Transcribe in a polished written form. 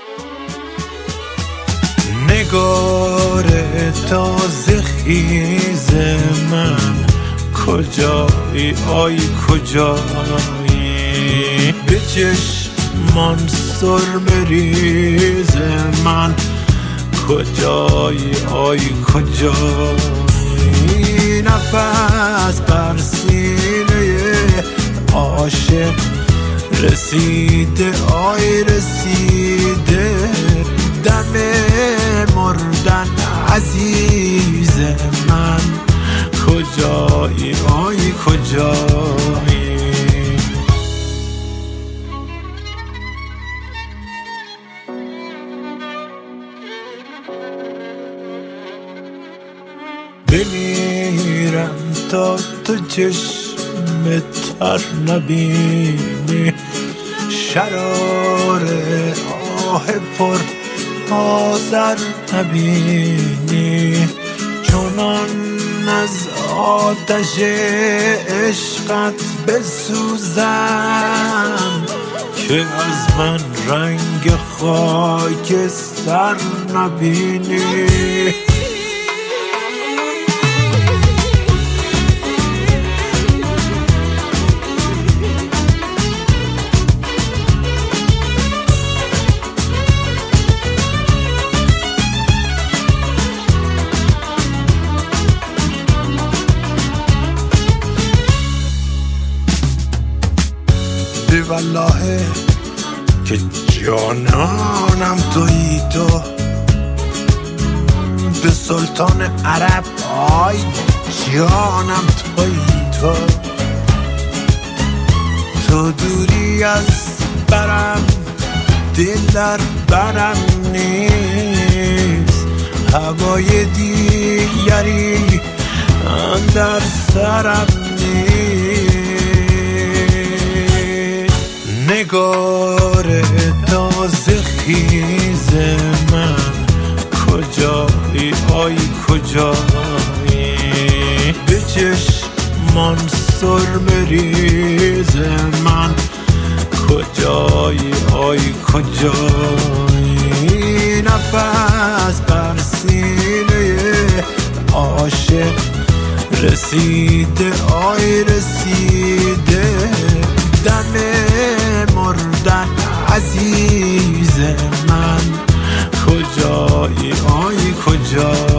نگار تازه خیز من کجایی آی کجایی به چشمان سرمه ریز من کجایی آی کجایی نفس بر سینه عاشق رسیده آی رسیده دم مردن عزیز من کجایی آی کجایی بمیرم تا تو چشم تر نبینی شرار آه پر آذر نبینی چونان از آتش عشقت بسوزم که از من رنگ خاکستر نبینی والله که جانانم تویی تو به سلطان عرب آی جانم تویی تو دوری از برم دل در برم نیست هوای دیگری اندر سرم نیست نگار تازه خیز من کجایی آی کجایی به چشمان سرمه ریز من کجایی آی کجایی نفس بر سینه عاشق رسیده آی رسیده دم مردن عزیز من کجایی آی کجایی